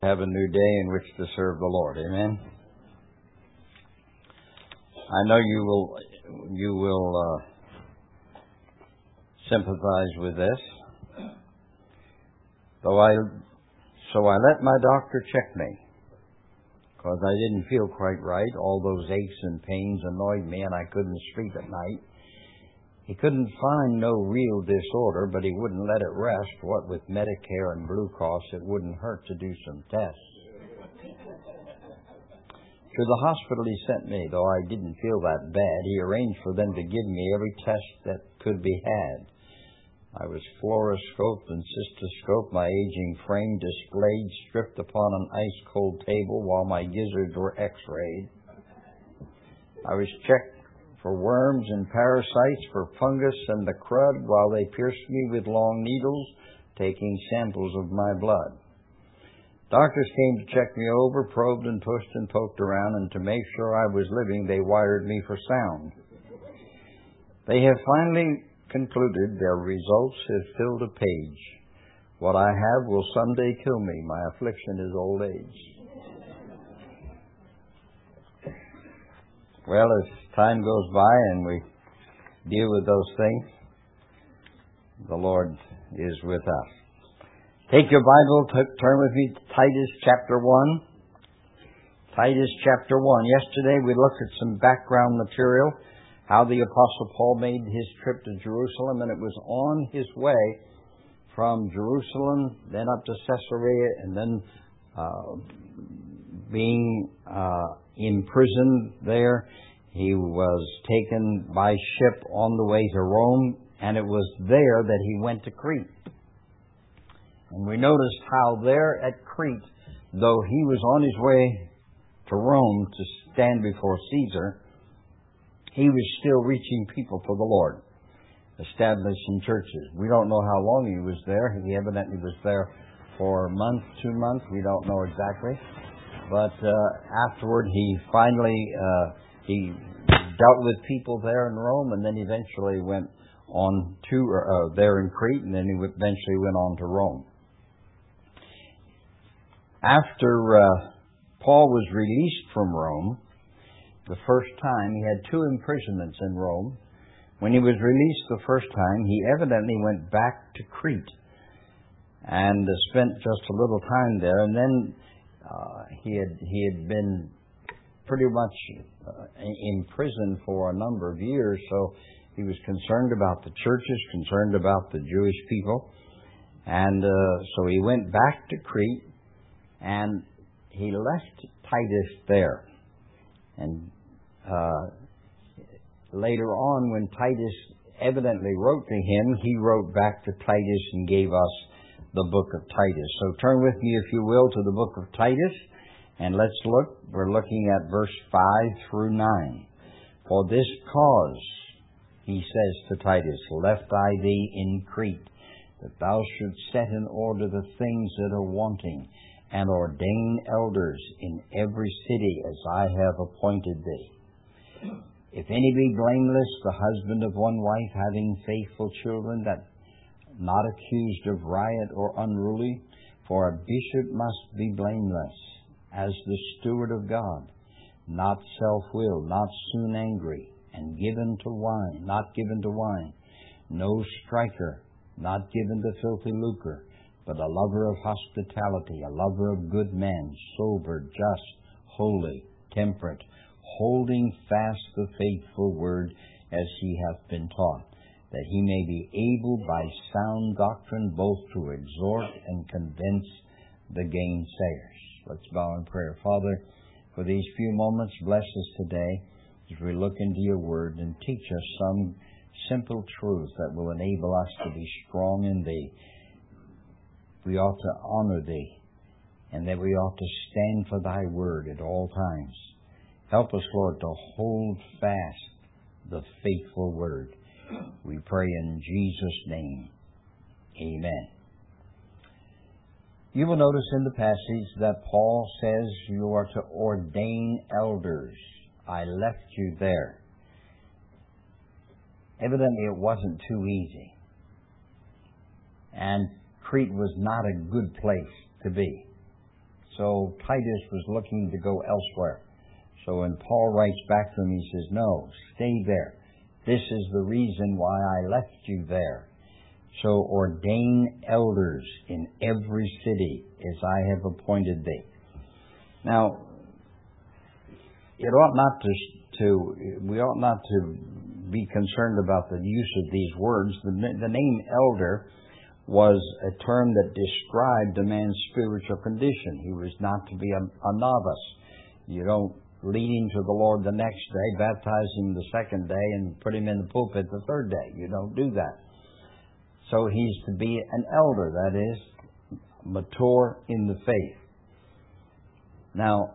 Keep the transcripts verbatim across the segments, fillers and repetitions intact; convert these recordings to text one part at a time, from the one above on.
Have a new day in which to serve the Lord. Amen. I know you will you will uh, sympathize with this. Though I so I let my doctor check me because I didn't feel quite right. All those aches and pains annoyed me, and I couldn't sleep at night. He couldn't find no real disorder, but he wouldn't let it rest. What with Medicare and Blue Cross, it wouldn't hurt to do some tests. To the hospital he sent me, though I didn't feel that bad. He arranged for them to give me every test that could be had. I was fluoroscoped and cystoscoped, my aging frame displayed, stripped upon an ice-cold table while my gizzards were x-rayed. I was checked for worms and parasites, for fungus and the crud, while they pierced me with long needles, taking samples of my blood. Doctors came to check me over, probed and pushed and poked around, and to make sure I was living, they wired me for sound. They have finally concluded their results have filled a page. What I have will someday kill me. My affliction is old age. Well, as time goes by and we deal with those things, the Lord is with us. Take your Bible, t- turn with me to Titus chapter one. Titus chapter one. Yesterday we looked at some background material, how the Apostle Paul made his trip to Jerusalem, and it was on his way from Jerusalem, then up to Caesarea, and then uh, being uh, imprisoned there. He was taken by ship on the way to Rome, and it was there that he went to Crete. And we noticed how there at Crete, though he was on his way to Rome to stand before Caesar, he was still reaching people for the Lord, establishing churches. We don't know how long he was there. He evidently was there for a month, two months. We don't know exactly. But uh, afterward, he finally uh, he dealt with people there in Rome, and then eventually went on to uh, there in Crete, and then he eventually went on to Rome. After uh, Paul was released from Rome, the first time, he had two imprisonments in Rome. When he was released the first time, he evidently went back to Crete and uh, spent just a little time there, and then Uh, he had he had been pretty much uh, imprisoned for a number of years, so he was concerned about the churches, concerned about the Jewish people, and uh, so he went back to Crete, and he left Titus there. And uh, later on, when Titus evidently wrote to him, he wrote back to Titus and gave us the book of Titus. So turn with me, if you will, to the book of Titus, and let's look. We're looking at verse five through nine. For this cause, he says to Titus, left I thee in Crete, that thou shouldst set in order the things that are wanting, and ordain elders in every city as I have appointed thee. If any be blameless, the husband of one wife, having faithful children, that not accused of riot or unruly, for a bishop must be blameless, as the steward of God, not self-willed, not soon angry, and given to wine, not given to wine, no striker, not given to filthy lucre, but a lover of hospitality, a lover of good men, sober, just, holy, temperate, holding fast the faithful word as he hath been taught, that he may be able by sound doctrine both to exhort and convince the gainsayers. Let's bow in prayer. Father, for these few moments, bless us today as we look into your word and teach us some simple truths that will enable us to be strong in thee. We ought to honor thee, and that we ought to stand for thy word at all times. Help us, Lord, to hold fast the faithful word. We pray in Jesus' name. Amen. You will notice in the passage that Paul says you are to ordain elders. I left you there. Evidently it wasn't too easy. And Crete was not a good place to be. So Titus was looking to go elsewhere. So when Paul writes back to him, he says, no, stay there. This is the reason why I left you there. So ordain elders in every city as I have appointed thee. Now, it ought not to, to we ought not to be concerned about the use of these words. The, the name elder was a term that described a man's spiritual condition. He was not to be a, a novice. You don't lead him to the Lord the next day, baptize him the second day, and put him in the pulpit the third day. You don't do that. So he's to be an elder, that is, mature in the faith. Now,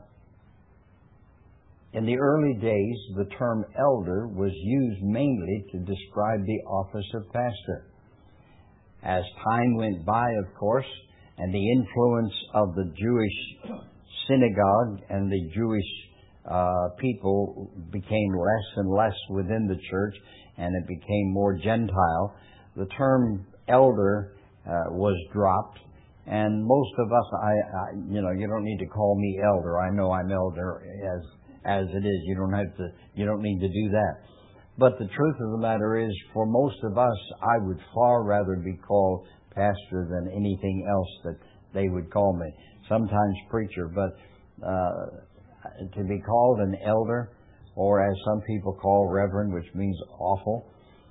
in the early days, the term elder was used mainly to describe the office of pastor. As time went by, of course, and the influence of the Jewish synagogue and the Jewish uh, people became less and less within the church, and it became more Gentile, the term elder uh, was dropped. And most of us, I, I, you know, you don't need to call me elder. I know I'm elder as as it is. You don't have to. You don't need to do that. But the truth of the matter is, for most of us, I would far rather be called pastor than anything else that they would call me. Sometimes preacher, but uh, to be called an elder, or as some people call reverend, which means awful,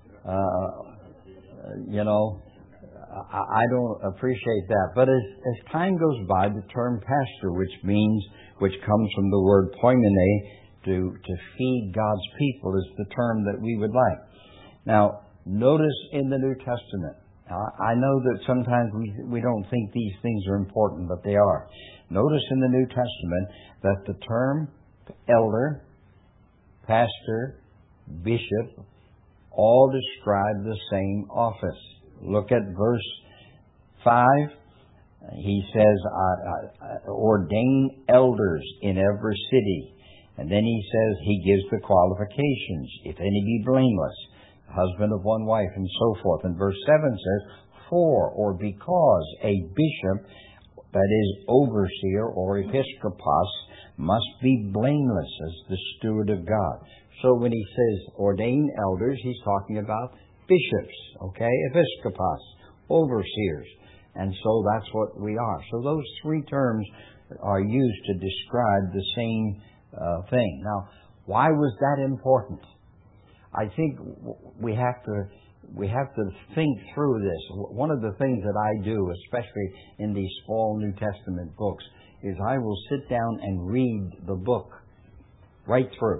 uh, you know, I, I don't appreciate that. But as, as time goes by, the term pastor, which means, which comes from the word poimene, To, to feed God's people, is the term that we would like. Now, notice in the New Testament, I know that sometimes we, we don't think these things are important, but they are. Notice in the New Testament that the term elder, pastor, bishop, all describe the same office. Look at verse five. He says, I, I, ordain elders in every city. And then he says, he gives the qualifications. If any be blameless, husband of one wife, and so forth. And verse seven says, for or because a bishop, that is overseer or episkopos, must be blameless as the steward of God. So when he says ordain elders, he's talking about bishops, okay? Episkopos, overseers. And so that's what we are. So those three terms are used to describe the same Uh, thing. Now, why was that important? I think we have to we have to think through this. One of the things that I do, especially in these small New Testament books, is I will sit down and read the book right through,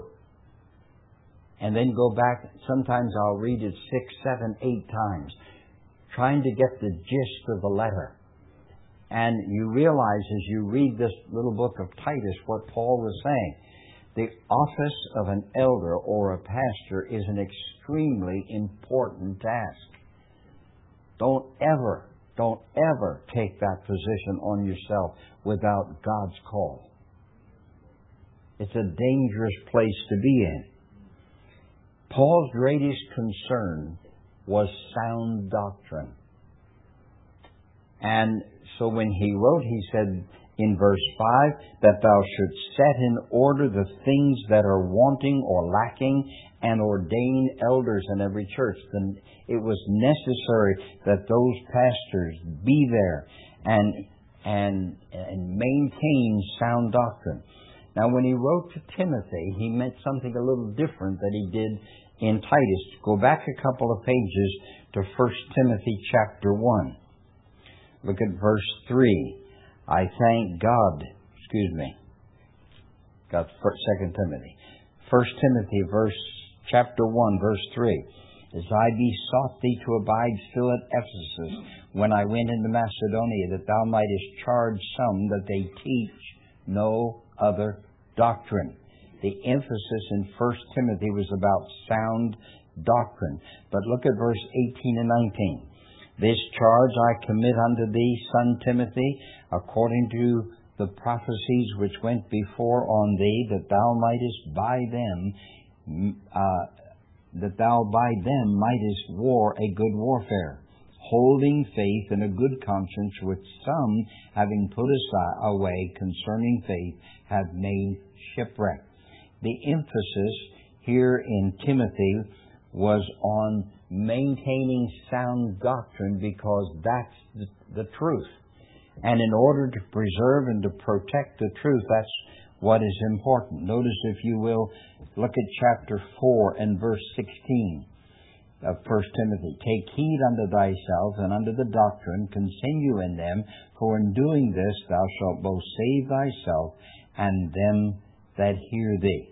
and then go back. Sometimes I'll read it six, seven, eight times, trying to get the gist of the letter. And you realize as you read this little book of Titus what Paul was saying. The office of an elder or a pastor is an extremely important task. Don't ever, don't ever take that position on yourself without God's call. It's a dangerous place to be in. Paul's greatest concern was sound doctrine. And so when he wrote, he said in verse five, that thou shouldst set in order the things that are wanting or lacking, and ordain elders in every church. Then it was necessary that those pastors be there and and and maintain sound doctrine. Now, when he wrote to Timothy, he meant something a little different that he did in Titus. Go back a couple of pages to First Timothy chapter one. Look at verse three. I thank God, excuse me, got Second Timothy. First Timothy, verse chapter one, verse three. As I besought thee to abide still at Ephesus when I went into Macedonia, that thou mightest charge some that they teach no other doctrine. The emphasis in First Timothy was about sound doctrine. But look at verse eighteen and nineteen. This charge I commit unto thee, son Timothy, according to the prophecies which went before on thee, that thou mightest by them, uh, that thou by them mightest war a good warfare, holding faith in a good conscience, which some, having put aside away concerning faith, have made shipwreck. The emphasis here in Timothy was on maintaining sound doctrine, because that's the, the truth. And in order to preserve and to protect the truth, that's what is important. Notice, if you will, look at chapter four and verse sixteen of First Timothy. Take heed unto thyself and unto the doctrine, continue in them, for in doing this thou shalt both save thyself and them that hear thee.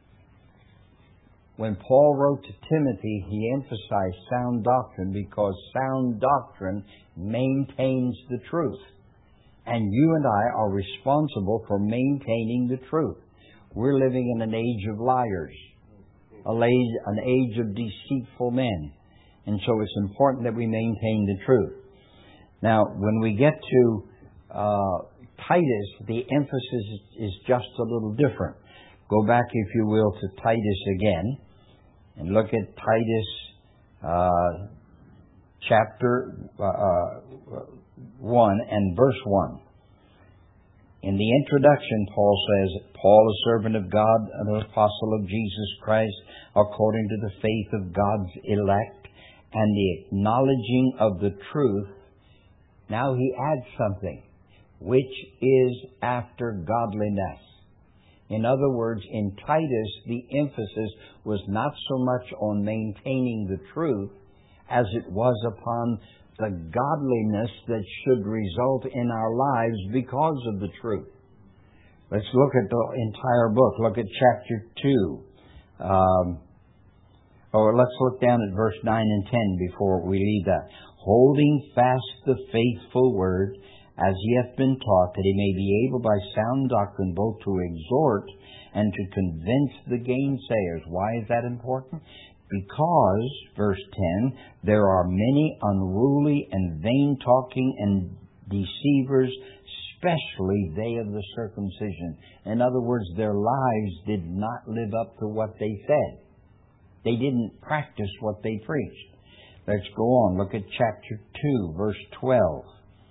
When Paul wrote to Timothy, he emphasized sound doctrine, because sound doctrine maintains the truth. And you and I are responsible for maintaining the truth. We're living in an age of liars, an age of deceitful men. And so it's important that we maintain the truth. Now, when we get to uh, Titus, the emphasis is just a little different. Go back, if you will, to Titus again, and look at Titus uh, chapter uh, uh, one and verse one. In the introduction, Paul says, Paul, a servant of God, an apostle of Jesus Christ, according to the faith of God's elect, and the acknowledging of the truth. Now he adds something, which is after godliness. In other words, in Titus, the emphasis was not so much on maintaining the truth as it was upon the godliness that should result in our lives because of the truth. Let's look at the entire book. Look at chapter two. Um, or let's look down at verse nine and ten before we leave that. Holding fast the faithful word, as he hath been taught, that he may be able by sound doctrine both to exhort and to convince the gainsayers. Why is that important? Because, verse ten, there are many unruly and vain-talking and deceivers, especially they of the circumcision. In other words, their lives did not live up to what they said. They didn't practice what they preached. Let's go on. Look at chapter two, verse twelve.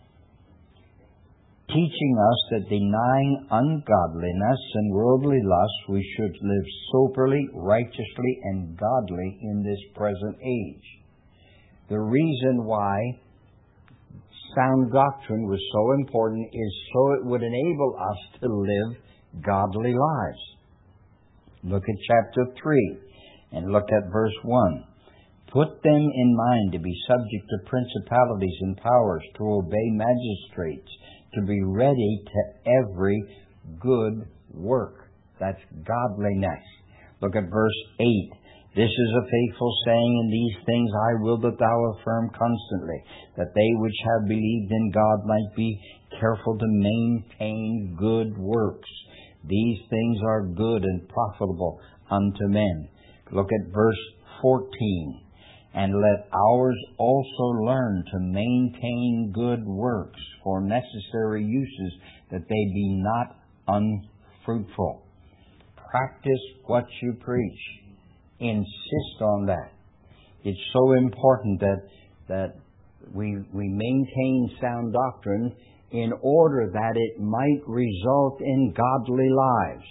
Teaching us that denying ungodliness and worldly lust, we should live soberly, righteously, and godly in this present age. The reason why sound doctrine was so important is so it would enable us to live godly lives. Look at chapter three and look at verse one. Put them in mind to be subject to principalities and powers, to obey magistrates, to be ready to every good work. That's godliness. Look at verse eight. This is a faithful saying, and these things I will that thou affirm constantly, that they which have believed in God might be careful to maintain good works. These things are good and profitable unto men. Look at verse fourteen. And let ours also learn to maintain good works for necessary uses, that they be not unfruitful. Practice what you preach. Insist on that. It's so important that that we we maintain sound doctrine in order that it might result in godly lives.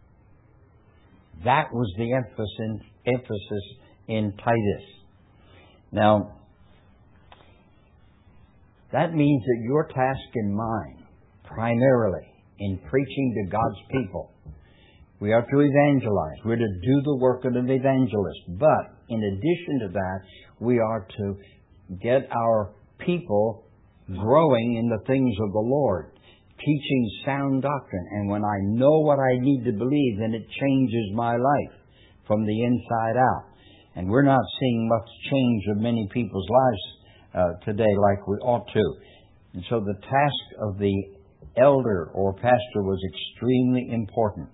That was the emphasis emphasis in Titus. Now, that means that your task and mine, primarily, in preaching to God's people, we are to evangelize. We're to do the work of an evangelist. But, in addition to that, we are to get our people growing in the things of the Lord, teaching sound doctrine. And when I know what I need to believe, then it changes my life from the inside out. And we're not seeing much change of many people's lives uh, today like we ought to. And so the task of the elder or pastor was extremely important.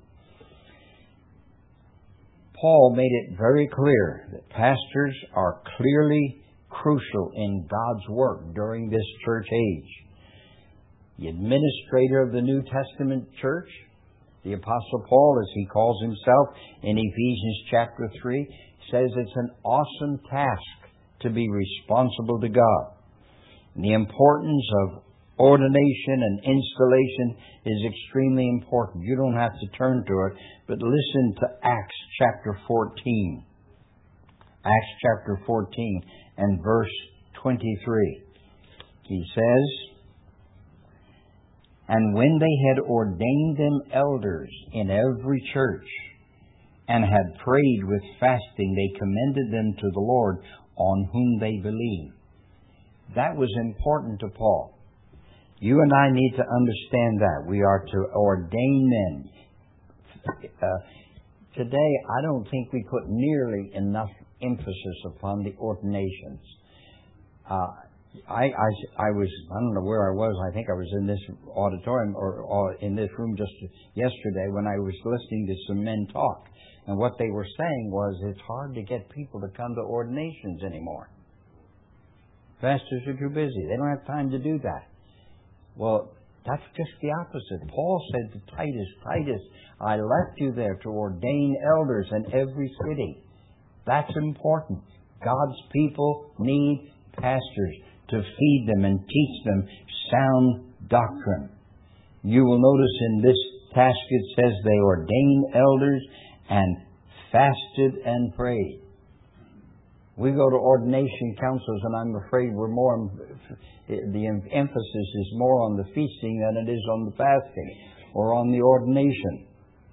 Paul made it very clear that pastors are clearly crucial in God's work during this church age. The administrator of the New Testament church, the Apostle Paul, as he calls himself in Ephesians chapter three, says it's an awesome task to be responsible to God. The importance of ordination and installation is extremely important. You don't have to turn to it, but listen to Acts chapter fourteen. Acts chapter fourteen and verse twenty-three. He says, "And when they had ordained them elders in every church, and had prayed with fasting, they commended them to the Lord, on whom they believed." That was important to Paul. You and I need to understand that. We are to ordain men. Uh, today, I don't think we put nearly enough emphasis upon the ordinations. Uh, I, I, I was, I don't know where I was, I think I was in this auditorium or, or in this room just yesterday when I was listening to some men talk. And what they were saying was it's hard to get people to come to ordinations anymore. Pastors are too busy. They don't have time to do that. Well, that's just the opposite. Paul said to Titus, Titus, I left you there to ordain elders in every city. That's important. God's people need pastors to feed them and teach them sound doctrine. You will notice in this task it says they ordained elders and fasted and prayed. We go to ordination councils, and I'm afraid we're more, the emphasis is more on the feasting than it is on the fasting or on the ordination.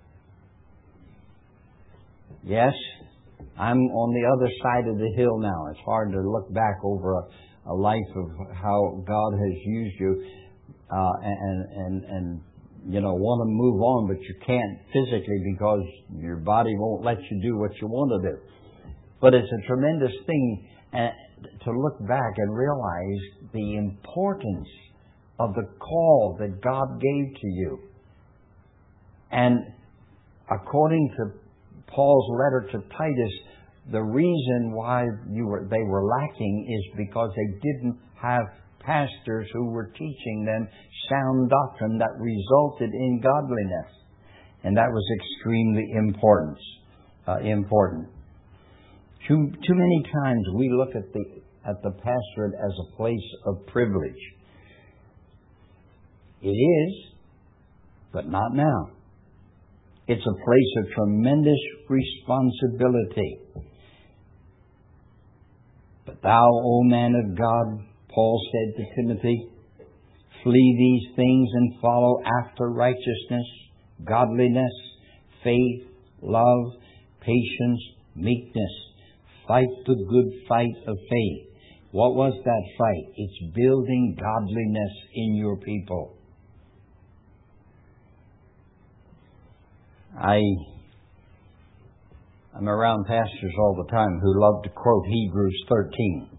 Yes, I'm on the other side of the hill now. It's hard to look back over a, a life of how God has used you uh, and, and, and, you know, want to move on, but you can't physically because your body won't let you do what you want to do. But it's a tremendous thing uh, to look back and realize the importance of the call that God gave to you. And according to Paul's letter to Titus, the reason why you were, they were lacking is because they didn't have pastors who were teaching them sound doctrine that resulted in godliness. And that was extremely important. Uh, important. Too, too many times we look at the at the pastorate as a place of privilege. It is, but not now. It's a place of tremendous responsibility. But thou, O man of God, Paul said to Timothy, flee these things and follow after righteousness, godliness, faith, love, patience, meekness. Fight the good fight of faith. What was that fight? It's building godliness in your people. I, I'm around pastors all the time who love to quote Hebrews thirteen.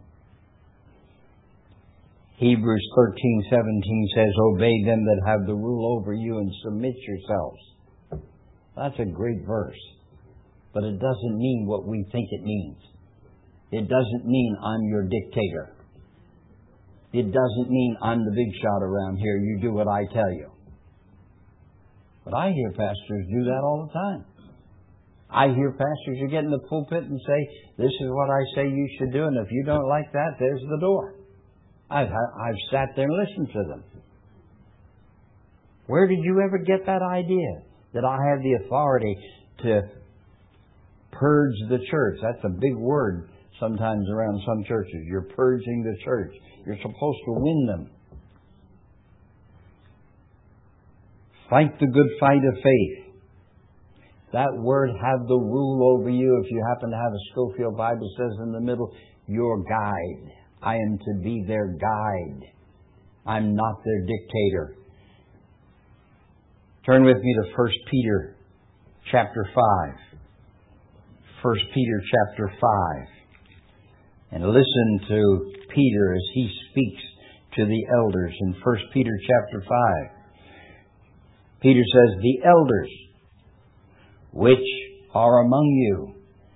Hebrews thirteen seventeen says, obey them that have the rule over you and submit yourselves. That's a great verse. But it doesn't mean what we think it means. It doesn't mean I'm your dictator. It doesn't mean I'm the big shot around here. You do what I tell you. But I hear pastors do that all the time. I hear pastors who get in the pulpit and say, this is what I say you should do, and if you don't like that, there's the door. I've, I've sat there and listened to them. Where did you ever get that idea? That I have the authority to purge the church? That's a big word sometimes around some churches. You're purging the church. You're supposed to win them. Fight the good fight of faith. That word, have the rule over you. If you happen to have a Scofield Bible, says in the middle, your guide. I am to be their guide. I'm not their dictator. Turn with me to First Peter chapter five. First Peter chapter five. And listen to Peter as he speaks to the elders in First Peter chapter five. Peter says, the elders which are among you,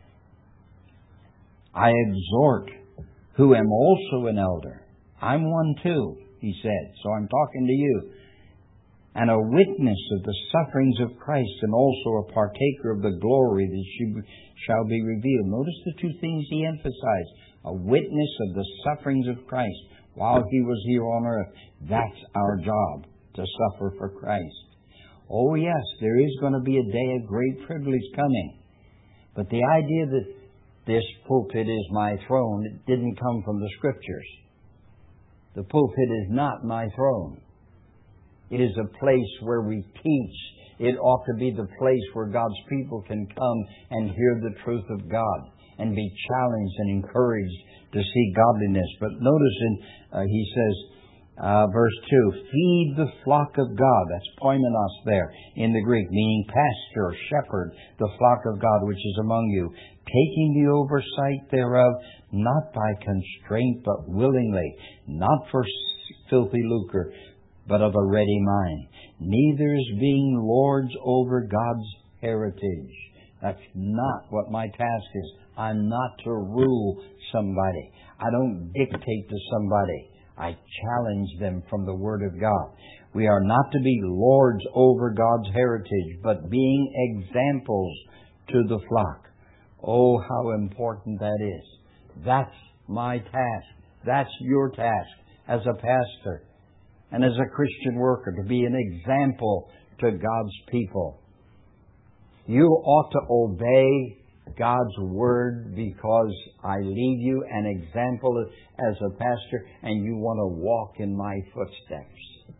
I exhort, who am also an elder. I'm one too, he said, so I'm talking to you. And a witness of the sufferings of Christ, and also a partaker of the glory that shall be revealed. Notice the two things he emphasized. A witness of the sufferings of Christ. while He was here on earth. That's our job, to suffer for Christ. Oh yes, there is going to be a day of great privilege coming. But the idea that this pulpit is my throne, it didn't come from the Scriptures. The pulpit is not my throne. It is a place where we teach. It ought to be the place where God's people can come and hear the truth of God and be challenged and encouraged to see godliness. But notice in, uh, he says, uh, verse two, feed the flock of God. That's poimenos there in the Greek, meaning pasture or shepherd the flock of God which is among you, taking the oversight thereof, not by constraint, but willingly, not for filthy lucre, but of a ready mind. Neither is being lords over God's heritage. That's not what my task is. I'm not to rule somebody. I don't dictate to somebody. I challenge them from the Word of God. We are not to be lords over God's heritage, but being examples to the flock. Oh, how important that is. That's my task. That's your task as a pastor and as a Christian worker, to be an example to God's people. You ought to obey God's Word because I leave you an example as a pastor and you want to walk in my footsteps.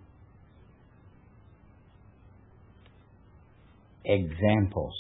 Examples.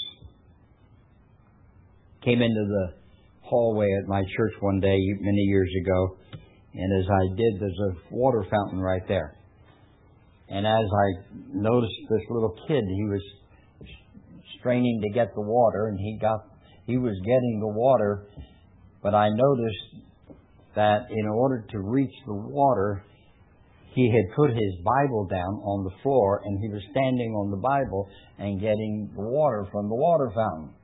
Came into the hallway at my church one day many years ago, and as I did, there's a water fountain right there. And as I noticed this little kid, he was straining to get the water, and he got he was getting the water, but I noticed that in order to reach the water, he had put his Bible down on the floor, and he was standing on the Bible and getting the water from the water fountain.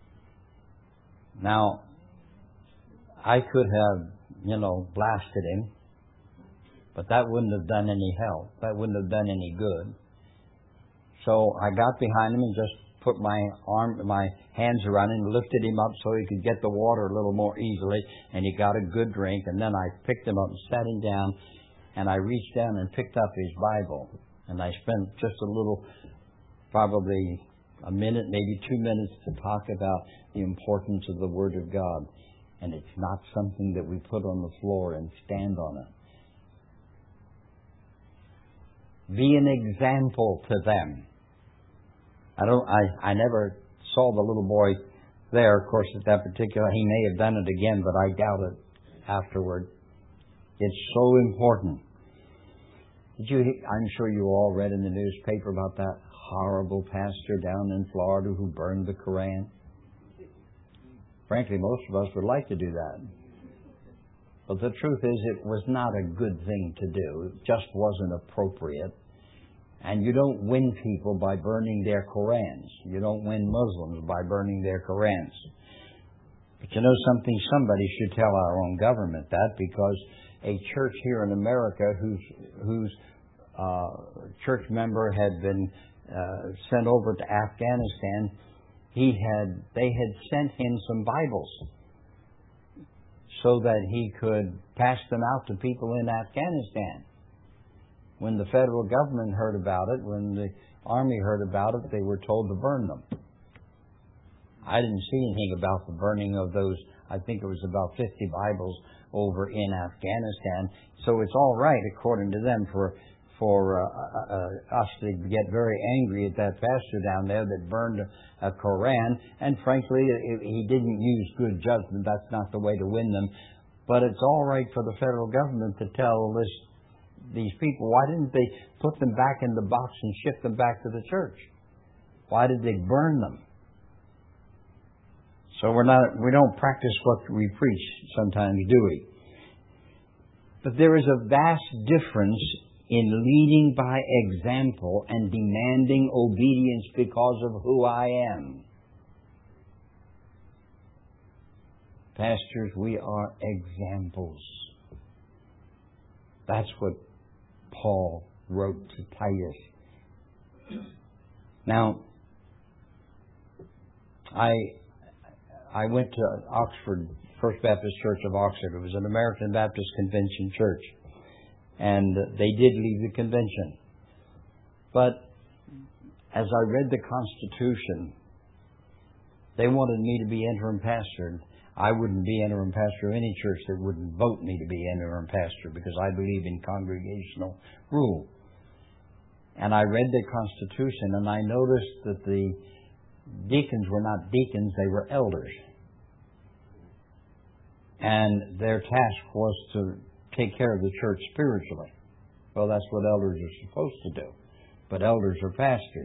Now, I could have, you know, blasted him, but that wouldn't have done any help. That wouldn't have done any good. So I got behind him and just put my arm, my hands around him, and lifted him up so he could get the water a little more easily, and he got a good drink. And then I picked him up and sat him down, and I reached down and picked up his Bible, and I spent just a little, probably a minute, maybe two minutes, to talk about the importance of the Word of God. And it's not something that we put on the floor and stand on it. Be an example to them. I don't. I, I never saw the little boy there. Of course, at that particular, he may have done it again, but I doubt it afterward. It's so important. Did you? I'm sure you all read in the newspaper about that horrible pastor down in Florida who burned the Koran. Frankly, most of us would like to do that. But the truth is, it was not a good thing to do. It just wasn't appropriate. And you don't win people by burning their Korans. You don't win Muslims by burning their Korans. But you know something? Somebody should tell our own government that, because a church here in America whose whose uh, church member had been uh, sent over to Afghanistan, he had they had sent him some Bibles so that he could pass them out to people in Afghanistan. When the federal government heard about it, when the army heard about it, they were told to burn them. I didn't see anything about the burning of those. I think it was about fifty Bibles over in Afghanistan. So it's all right, according to them, for for uh, uh, us to get very angry at that pastor down there that burned a, a Koran. And frankly, it, he didn't use good judgment. That's not the way to win them. But it's all right for the federal government to tell this, these people, why didn't they put them back in the box and ship them back to the church? Why did they burn them? So we're not, we don't practice what we preach sometimes, do we? But there is a vast difference in leading by example and demanding obedience because of who I am. Pastors, we are examples. That's what Paul wrote to Titus. Now, I I went to Oxford First Baptist Church of Oxford. It was an American Baptist Convention church. And they did leave the convention. But as I read the Constitution, they wanted me to be interim pastor. I wouldn't be interim pastor of any church that wouldn't vote me to be interim pastor, because I believe in congregational rule. And I read the Constitution, and I noticed that the deacons were not deacons, they were elders. And their task was to take care of the church spiritually. Well, that's what elders are supposed to do. But elders are pastors.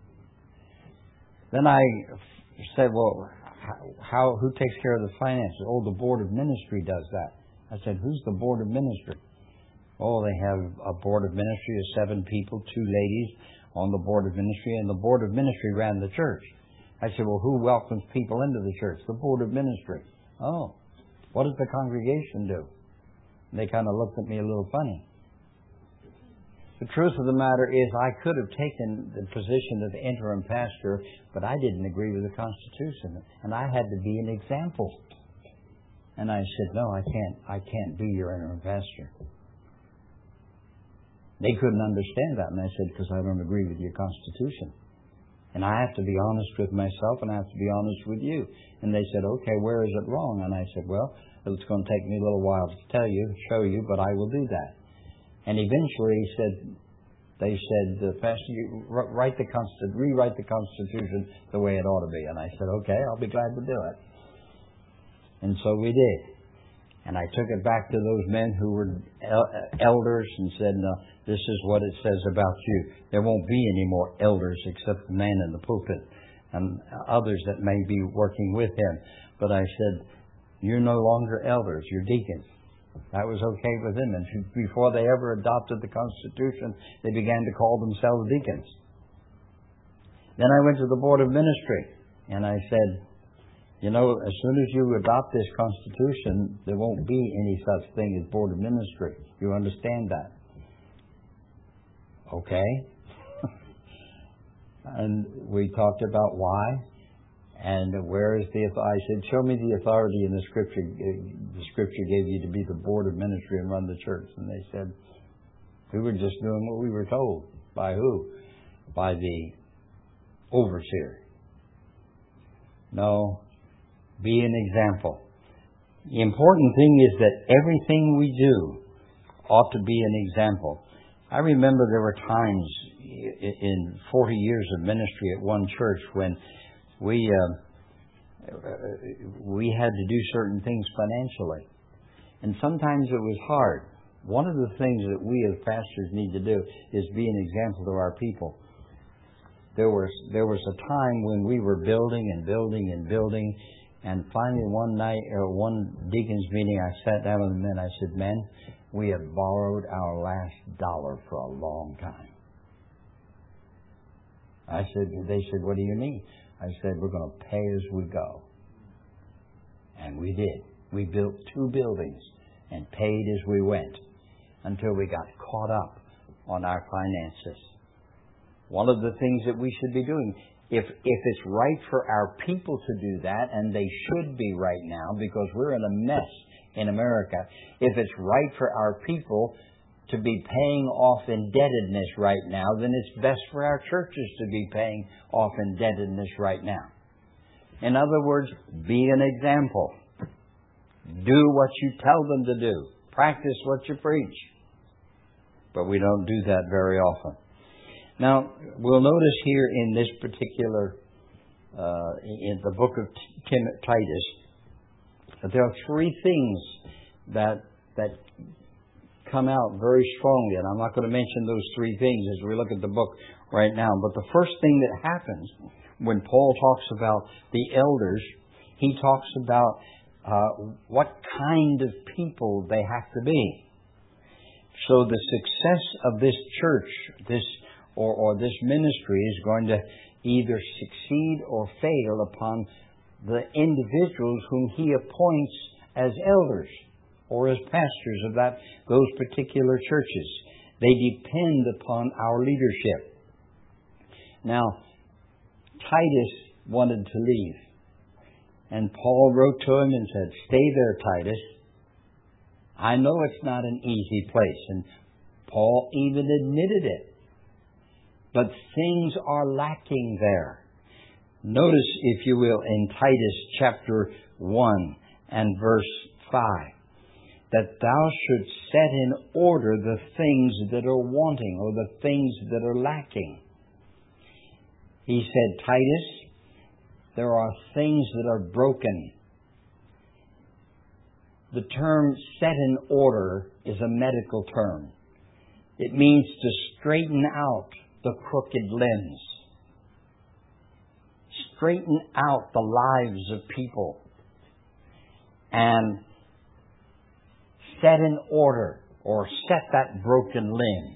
Then I said, well, how, who takes care of the finances? Oh, the Board of Ministry does that. I said, who's the Board of Ministry? Oh, they have a Board of Ministry of seven people, two ladies on the Board of Ministry, and the Board of Ministry ran the church. I said, well, who welcomes people into the church? The Board of Ministry. Oh, what does the congregation do? They kind of looked at me a little funny. The truth of the matter is, I could have taken the position of interim pastor, but I didn't agree with the Constitution, and I had to be an example. And I said, no, I can't. I can't be your interim pastor. They couldn't understand that, and I said, because I don't agree with your Constitution. And I have to be honest with myself, and I have to be honest with you. And they said, okay, where is it wrong? And I said, well, it's going to take me a little while to tell you, show you, but I will do that. And eventually he said, they said, Pastor, you write the Constitution, rewrite the Constitution the way it ought to be. And I said, okay, I'll be glad to do it. And so we did. And I took it back to those men who were elders and said, no, this is what it says about you. There won't be any more elders except the man in the pulpit and others that may be working with him. But I said, you're no longer elders, you're deacons. That was okay with them. And before they ever adopted the Constitution, they began to call themselves deacons. Then I went to the Board of Ministry, and I said, you know, as soon as you adopt this Constitution, there won't be any such thing as Board of Ministry. You understand that? Okay. And we talked about why. And where is the authority? I said, show me the authority in the Scripture. The Scripture gave you to be the Board of Ministry and run the church. And they said, we were just doing what we were told. By who? By the overseer. No. Be an example. The important thing is that everything we do ought to be an example. I remember there were times in forty years of ministry at one church when we uh, we had to do certain things financially. And sometimes it was hard. One of the things that we as pastors need to do is be an example to our people. There was, there was a time when we were building and building and building, and finally one night, or one deacon's meeting, I sat down with the men. I said, men, we have borrowed our last dollar for a long time. I said, they said, what do you mean? I said, we're going to pay as we go. And we did. We built two buildings and paid as we went until we got caught up on our finances. One of the things that we should be doing, if if it's right for our people to do that, and they should be right now because we're in a mess in America, if it's right for our people to be paying off indebtedness right now, then it's best for our churches to be paying off indebtedness right now. In other words, be an example. Do what you tell them to do. Practice what you preach. But we don't do that very often. Now, we'll notice here in this particular, uh, in the book of Tim, Titus, that there are three things that that come out very strongly. And I'm not going to mention those three things as we look at the book right now. But the first thing that happens when Paul talks about the elders, he talks about uh, what kind of people they have to be. So the success of this church, this or, or this ministry is going to either succeed or fail upon the individuals whom he appoints as elders or as pastors of that those particular churches. They depend upon our leadership. Now, Titus wanted to leave. And Paul wrote to him and said, stay there, Titus. I know it's not an easy place. And Paul even admitted it. But things are lacking there. Notice, if you will, in Titus chapter one and verse five, that thou shouldst set in order the things that are wanting or the things that are lacking. He said, Titus, there are things that are broken. The term set in order is a medical term. It means to straighten out the crooked limbs. Straighten out the lives of people. And set in order or set that broken limb.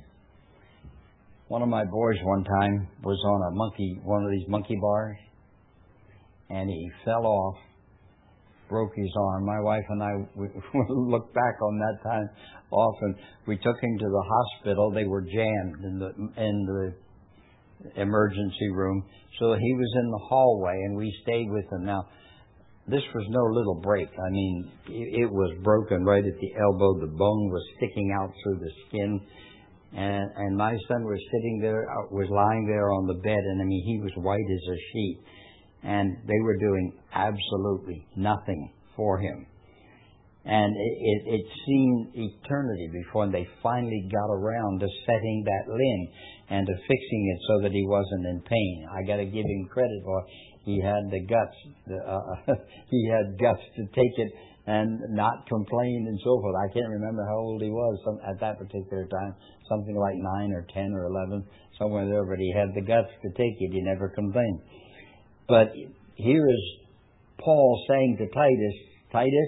One of my boys one time was on a monkey, one of these monkey bars, and he fell off, broke his arm. My wife and I we look back on that time often. We took him to the hospital. They were jammed in the in the emergency room, so he was in the hallway, and we stayed with him. Now, this was no little break. I mean, it, it was broken right at the elbow. The bone was sticking out through the skin. And, and my son was sitting there, was lying there on the bed, and I mean, he was white as a sheet. And they were doing absolutely nothing for him. And it, it, it seemed eternity before they finally got around to setting that limb and to fixing it so that he wasn't in pain. I got to give him credit for it. He had the guts. Uh, he had guts to take it and not complain and so forth. I can't remember how old he was some, at that particular time. Something like nine or ten or eleven, somewhere there. But he had the guts to take it. He never complained. But here is Paul saying to Titus, Titus,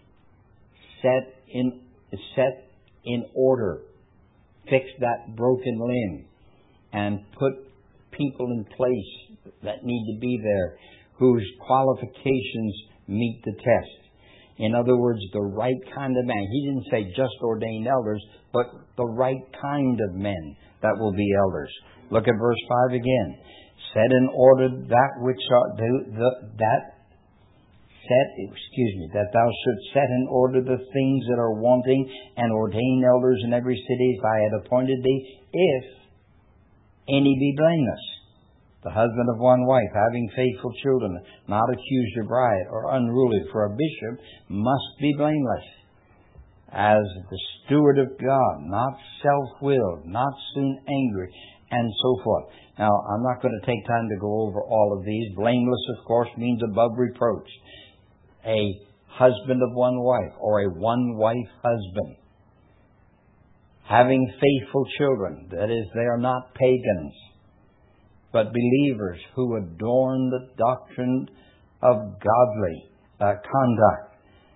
set in set in order, fix that broken limb, and put people in place that need to be there, whose qualifications meet the test. In other words, the right kind of man. He didn't say just ordained elders, but the right kind of men that will be elders. Look at verse five again. Set in order that which are the, the that set excuse me that thou shouldst set in order the things that are wanting, and ordain elders in every city as I had appointed thee, if any be blameless. The husband of one wife, having faithful children, not accused of riot or unruly, for a bishop must be blameless, as the steward of God, not self-willed, not soon angry, and so forth. Now, I'm not going to take time to go over all of these. Blameless, of course, means above reproach. A husband of one wife, or a one-wife husband. Having faithful children, that is, they are not pagans, but believers who adorn the doctrine of godly uh, conduct.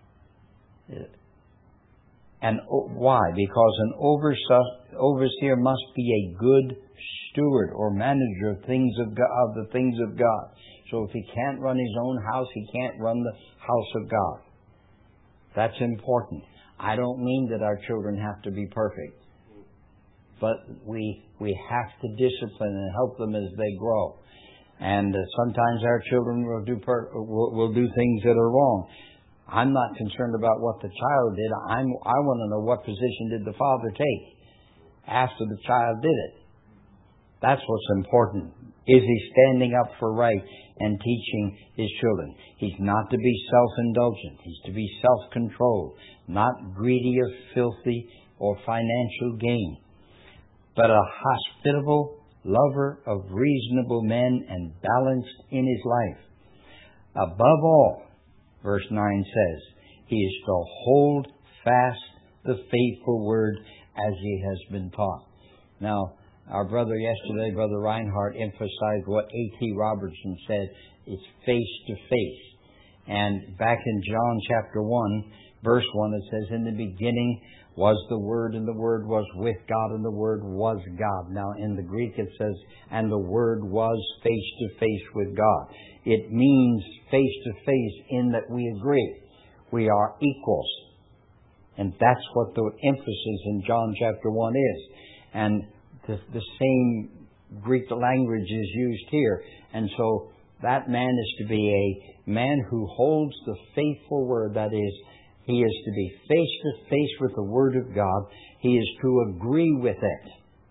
And why? Because an overseer must be a good steward or manager of things of God, of the things of God. So if he can't run his own house, he can't run the house of God. That's important. I don't mean that our children have to be perfect, but we we have to discipline and help them as they grow. And uh, sometimes our children will do per, will, will do things that are wrong. I'm not concerned about what the child did. I'm I want to know what position did the father take after the child did it. That's what's important. Is he standing up for right and teaching his children? He's not to be self-indulgent. He's to be self-controlled, not greedy of filthy or financial gain, but a hospitable lover of reasonable men and balanced in his life. Above all, verse nine says, he is to hold fast the faithful word as he has been taught. Now, our brother yesterday, Brother Reinhardt, emphasized what A T Robertson said. It's face to face. And back in John chapter one, verse one, it says, in the beginning was the Word, and the Word was with God, and the Word was God. Now, in the Greek it says, and the Word was face to face with God. It means face to face in that we agree. We are equals. And that's what the emphasis in John chapter one is. And the, the same Greek language is used here. And so That man is to be a man who holds the faithful word. That is, he is to be face to face with the Word of God. He is to agree with it.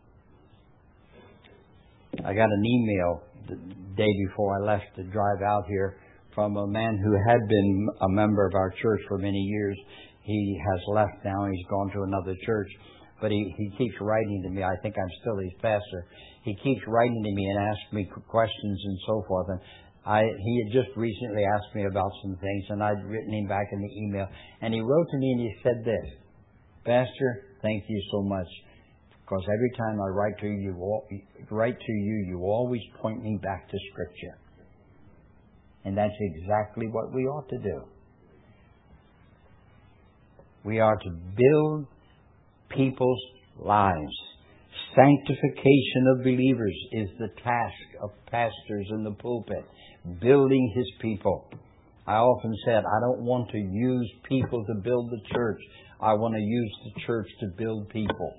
I got an email the day before I left to drive out here from a man who had been a member of our church for many years. He has left now. He's gone to another church. But he, he keeps writing to me. I think I'm still his pastor. He keeps writing to me and asks me questions and so forth. And I, he had just recently asked me about some things, and I'd written him back in the email. And he wrote to me and he said this: Pastor, thank you so much, because every time I write to you, you write to you, you always point me back to Scripture. And that's exactly what we ought to do. We are to build people's lives. Sanctification of believers is the task of pastors in the pulpit. Building His people. I often said, I don't want to use people to build the church. I want to use the church to build people.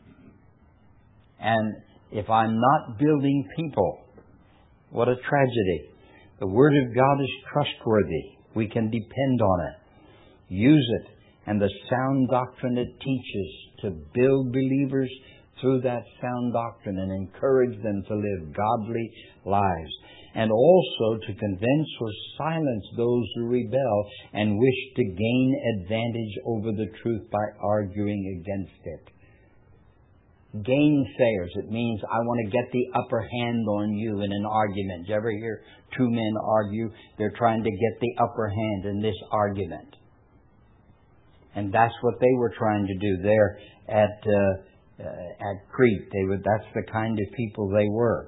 And if I'm not building people, what a tragedy. The Word of God is trustworthy. We can depend on it. Use it. And the sound doctrine it teaches to build believers through that sound doctrine and encourage them to live godly lives. And also to convince or silence those who rebel and wish to gain advantage over the truth by arguing against it. Gainsayers, it means I want to get the upper hand on you in an argument. Did you ever hear two men argue? They're trying to get the upper hand in this argument. And that's what they were trying to do there at uh, uh, at Crete. They were, that's the kind of people they were.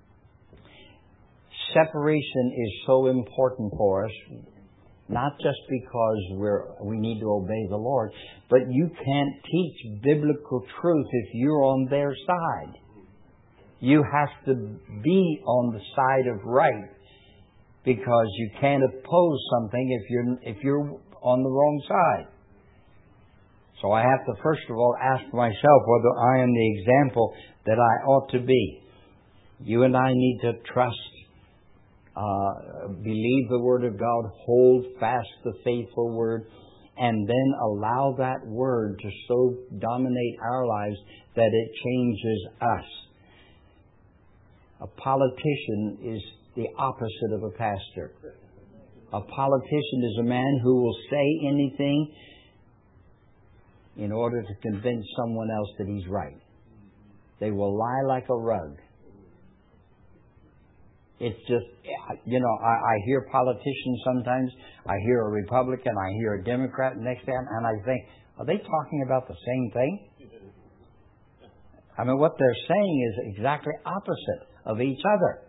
Separation is so important for us, not just because we're we need to obey the Lord, but you can't teach biblical truth if you're on their side. You have to be on the side of right, because you can't oppose something if you're if you're on the wrong side. So I have to first of all ask myself whether I am the example that I ought to be. You and I need to trust, uh, believe the Word of God, hold fast the faithful Word, and then allow that Word to so dominate our lives that it changes us. A politician is the opposite of a pastor. A politician is a man who will say anything in order to convince someone else that he's right. They will lie like a rug. It's just, you know, I, I hear politicians sometimes. I hear a Republican, I hear a Democrat, and next time, and I think, are they talking about the same thing? I mean, what they're saying is exactly opposite of each other.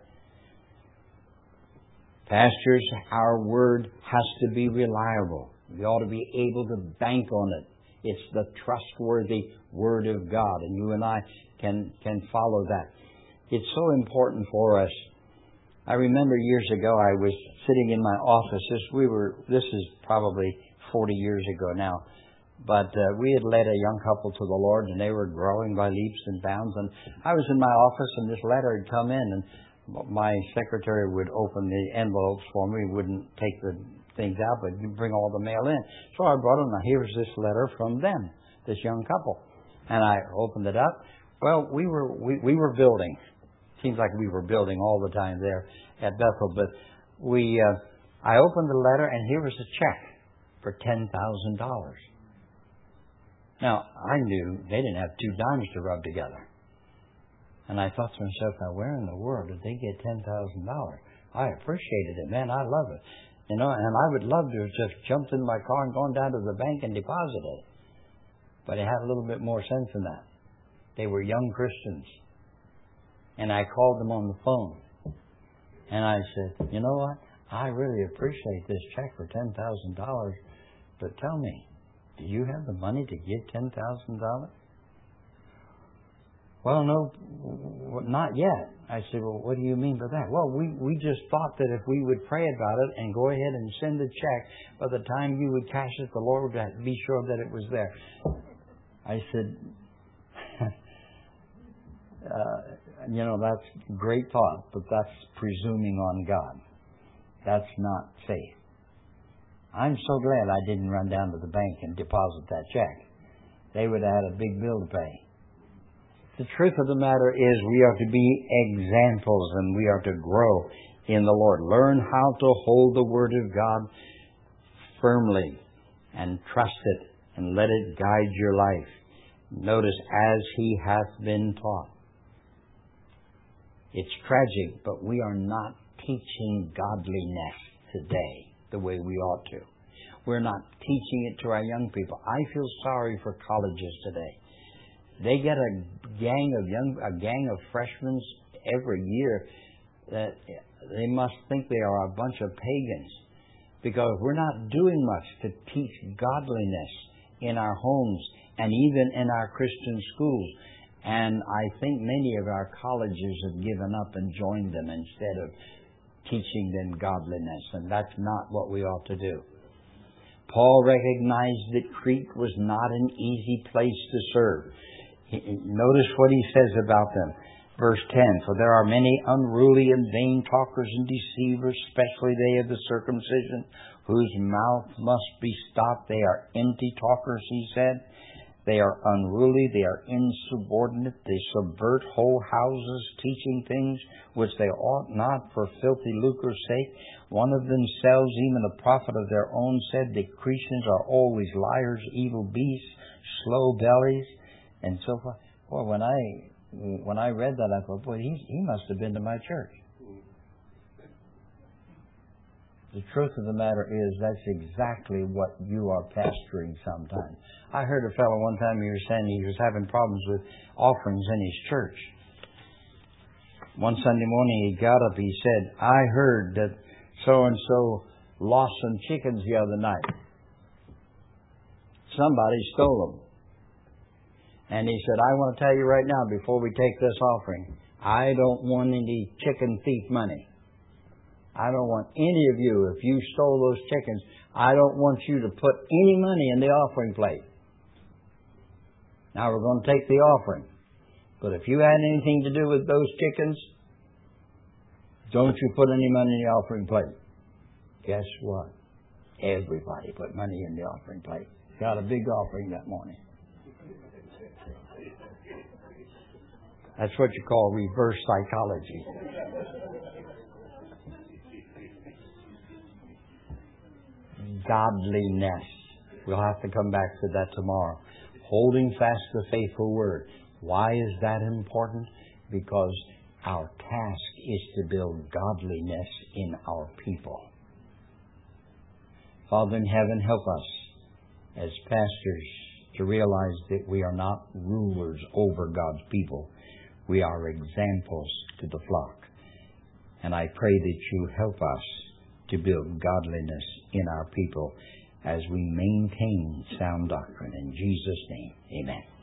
Pastors, our word has to be reliable. We ought to be able to bank on it. It's the trustworthy Word of God, and you and I can can follow that. It's so important for us. I remember years ago I was sitting in my office. This, we were, this is probably forty years ago now. But uh, we had led a young couple to the Lord, and they were growing by leaps and bounds. And I was in my office, and this letter had come in, and my secretary would open the envelopes for me, wouldn't take the things out, but you bring all the mail in. So I brought them. Now here's this letter from them, this young couple, and I opened it up. Well, we were we, we were building. Seems like we were building all the time there at Bethel, but we uh, I opened the letter, and here was a check for ten thousand dollars. Now I knew they didn't have two dimes to rub together, and I thought to myself, now where in the world did they get ten thousand dollars? I appreciated it, man. I love it. You know, and I would love to have just jumped in my car and gone down to the bank and deposited it. But it had a little bit more sense than that. They were young Christians. And I called them on the phone. And I said, you know what? I really appreciate this check for ten thousand dollars. But tell me, do you have the money to give ten thousand dollars? Well, no, not yet. I said, well, what do you mean by that? Well, we, we just thought that if we would pray about it and go ahead and send the check, by the time you would cash it, the Lord would be sure that it was there. I said, uh, you know, that's great thought, but that's presuming on God. That's not faith. I'm so glad I didn't run down to the bank and deposit that check. They would have had a big bill to pay. The truth of the matter is we are to be examples and we are to grow in the Lord. Learn how to hold the Word of God firmly and trust it and let it guide your life. Notice, as He hath been taught. It's tragic, but we are not teaching godliness today the way we ought to. We're not teaching it to our young people. I feel sorry for colleges today. They get a gang of young, a gang of freshmen every year that they must think they are a bunch of pagans, because we're not doing much to teach godliness in our homes and even in our Christian schools. And I think many of our colleges have given up and joined them instead of teaching them godliness, and that's not what we ought to do. Paul recognized that Crete was not an easy place to serve. Notice what he says about them. Verse ten, for there are many unruly and vain talkers and deceivers, especially they of the circumcision, whose mouth must be stopped. They are empty talkers, he said. They are unruly, they are insubordinate, they subvert whole houses, teaching things which they ought not for filthy lucre's sake. One of themselves, even a prophet of their own, said the Cretans are always liars, evil beasts, slow bellies, and so forth. Well, when I when I read that, I thought, boy, he, he must have been to my church. The truth of the matter is that's exactly what you are pastoring sometimes. I heard a fellow one time, he was saying he was having problems with offerings in his church. One Sunday morning he got up, he said, I heard that so-and-so lost some chickens the other night. Somebody stole them. And he said, I want to tell you right now, before we take this offering, I don't want any chicken thief money. I don't want any of you, if you stole those chickens, I don't want you to put any money in the offering plate. Now we're going to take the offering. But if you had anything to do with those chickens, don't you put any money in the offering plate. Guess what? Everybody put money in the offering plate. Got a big offering that morning. That's what you call reverse psychology. Godliness. We'll have to come back to that tomorrow. Holding fast the faithful word. Why is that important? Because our task is to build godliness in our people. Father in heaven, help us as pastors to realize that we are not rulers over God's people. We are examples to the flock. And I pray that you help us to build godliness in our people as we maintain sound doctrine. In Jesus' name, amen.